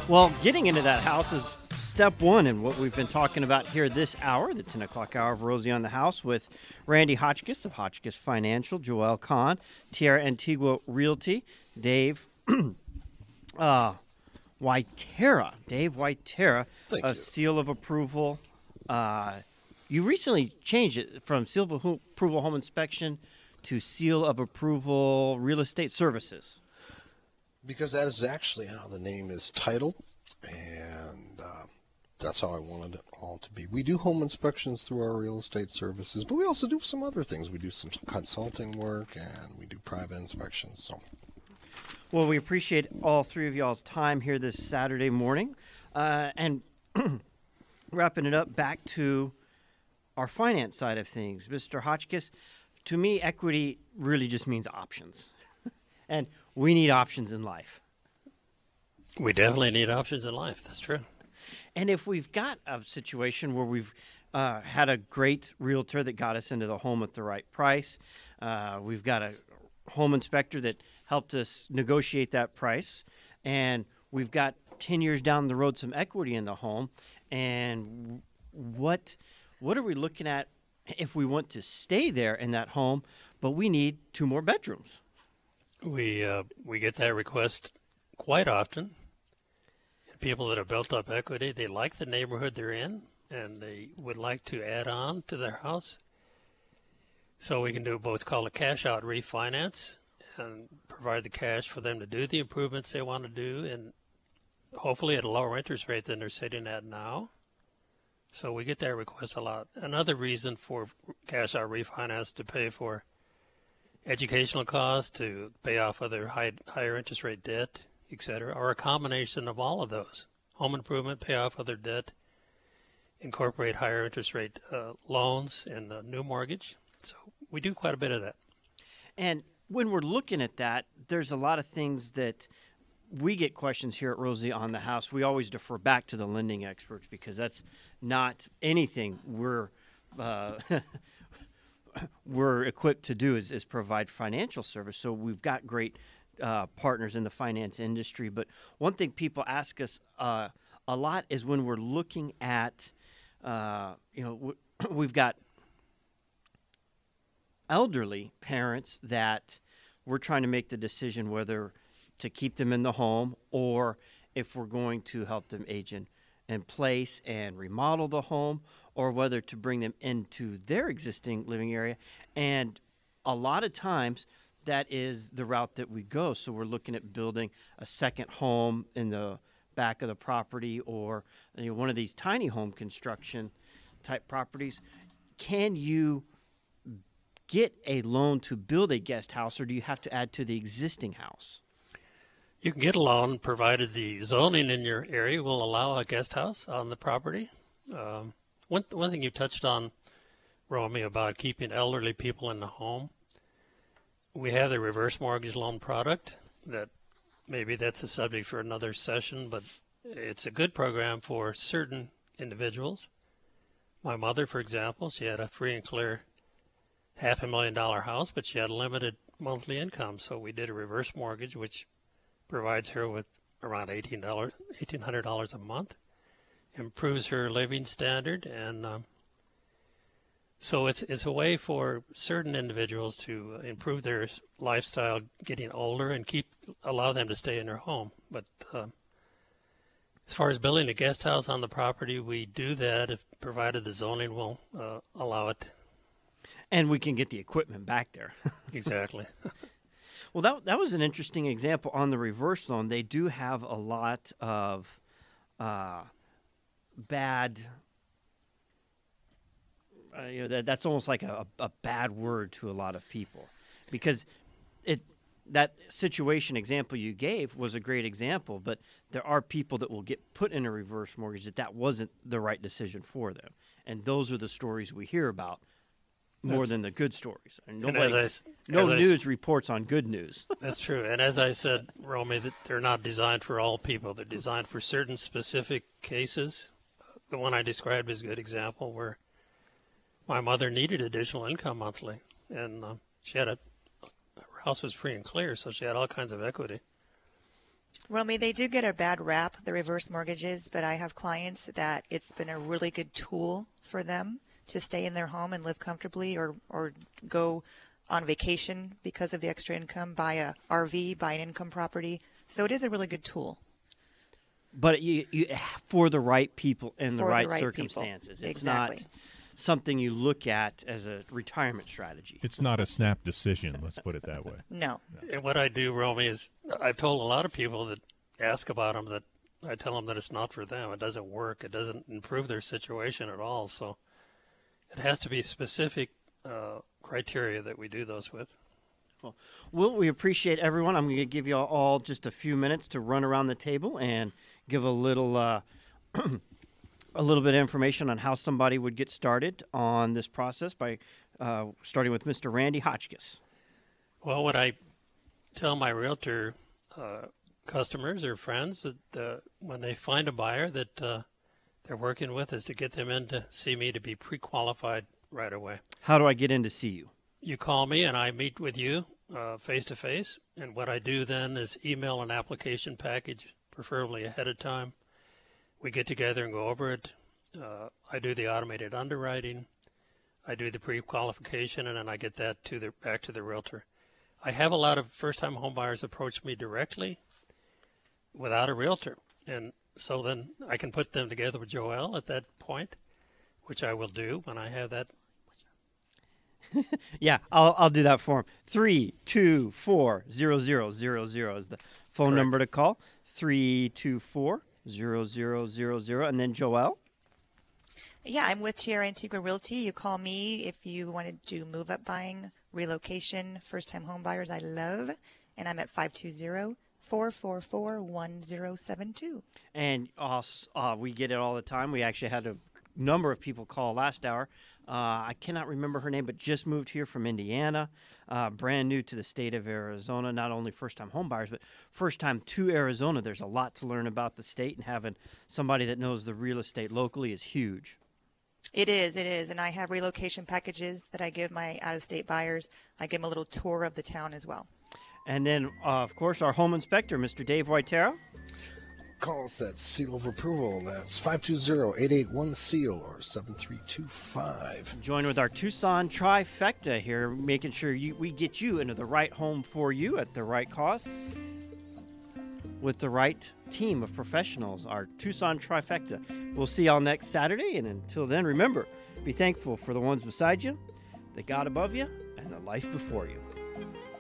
Well, getting into that house is step one in what we've been talking about here this hour, the 10 o'clock hour of Rosie on the House with Randy Hotchkiss of Hotchkiss Financial, Joel Kahn, Tierra Antigua Realty, Dave Whitera. Dave Whitera, Thank a you. seal of approval. You recently changed it from seal of approval home inspection to seal of approval real estate services. Because that is actually how the name is titled, and that's how I wanted it all to be. We do home inspections through our real estate services, but we also do some other things. We do some consulting work, and we do private inspections. So, Well, we appreciate all three of y'all's time here this Saturday morning. And wrapping it up back to our finance side of things. Mr. Hotchkiss, to me, equity really just means options. And we need options in life. We definitely need options in life. That's true. And if we've got a situation where we've had a great realtor that got us into the home at the right price, we've got a home inspector that helped us negotiate that price, and we've got 10 years down the road some equity in the home, and what are we looking at if we want to stay there in that home, but we need 2 more bedrooms? We get that request quite often. People that have built up equity, they like the neighborhood they're in, and they would like to add on to their house. So we can do what's called a cash-out refinance and provide the cash for them to do the improvements they want to do, and hopefully at a lower interest rate than they're sitting at now. So we get that request a lot. Another reason for cash-out refinance to pay for educational costs, to pay off other higher interest rate debt, etc., or a combination of all of those. Home improvement, pay off other debt, incorporate higher interest rate loans and a new mortgage. So we do quite a bit of that. And when we're looking at that, there's a lot of things that we get questions here at Rosie on the House. We always defer back to the lending experts because that's not anything we're equipped to do is provide financial service. So we've got great partners in the finance industry. But one thing people ask us a lot is when we're looking at, we've got elderly parents that we're trying to make the decision whether to keep them in the home or if we're going to help them age in place and remodel the home, or whether to bring them into their existing living area. And a lot of times that is the route that we go. So we're looking at building a second home in the back of the property, or one of these tiny home construction type properties. Can you get a loan to build a guest house, or do you have to add to the existing house? You can get a loan provided the zoning in your area will allow a guest house on the property. One thing you touched on, Romy, about keeping elderly people in the home, we have the reverse mortgage loan product. That maybe that's a subject for another session, but it's a good program for certain individuals. My mother, for example, she had a free and clear $500,000 house, but she had limited monthly income, so we did a reverse mortgage, which provides her with around $1,800 a month, improves her living standard, and so it's a way for certain individuals to improve their lifestyle, getting older, and allow them to stay in their home. But as far as building a guest house on the property, we do that if provided the zoning will allow it. And we can get the equipment back there. Exactly. Well, that was an interesting example on the reverse loan. They do have a lot of bad. That's almost like a bad word to a lot of people, because that situation example you gave was a great example, but there are people that will get put in a reverse mortgage that wasn't the right decision for them, and those are the stories we hear about more than the good stories. And no news reports on good news. That's true. And as I said, Romy, that they're not designed for all people. They're designed for certain specific cases. The one I described is a good example where my mother needed additional income monthly, and she had her house was free and clear, so she had all kinds of equity. Romy, they do get a bad rap, the reverse mortgages, but I have clients that it's been a really good tool for them to stay in their home and live comfortably, or go on vacation because of the extra income, buy a RV, buy an income property. So it is a really good tool. But you for the right people in the For the right right people. circumstances. It's Exactly. not something you look at as a retirement strategy. It's not a snap decision, let's put it that way. No. And what I do, Romy, is I've told a lot of people that ask about them that I tell them that it's not for them. It doesn't work. It doesn't improve their situation at all. So it has to be specific criteria that we do those with. Well, we appreciate everyone. I'm going to give you all just a few minutes to run around the table and give a little a little bit of information on how somebody would get started on this process by starting with Mr. Randy Hotchkiss. Well, what I tell my realtor customers or friends that when they find a buyer that they're working with is to get them in to see me to be pre-qualified right away. How do I get in to see you? You call me and I meet with you face-to-face, and what I do then is email an application package, preferably ahead of time. We get together and go over it. I do the automated underwriting. I do the pre-qualification, and then I get that back to the realtor. I have a lot of first-time home buyers approach me directly without a realtor, and so then I can put them together with Joelle at that point, which I will do when I have that. Yeah, I'll do that for him. 324-0000 is the phone Correct. number to call. 324-0000, and then Joelle. Yeah, I'm with Tierra Antigua Realty. You call me if you want to do move-up buying, relocation, first-time home buyers I love, and I'm at 520-444-1072. And we get it all the time. We actually had a number of people call last hour. I cannot remember her name, but just moved here from Indiana, brand new to the state of Arizona. Not only first-time home buyers, but first time to Arizona. There's a lot to learn about the state, and having somebody that knows the real estate locally is huge. It is. And I have relocation packages that I give my out-of-state buyers. I give them a little tour of the town as well. And then, of course, our home inspector, Mr. Dave Whitera. Call us at seal of approval. That's 520-881-SEAL or 7325. Join with our Tucson trifecta here, making sure we get you into the right home for you at the right cost with the right team of professionals, our Tucson trifecta. We'll see y'all next Saturday, and until then, remember, be thankful for the ones beside you, the God above you, and the life before you.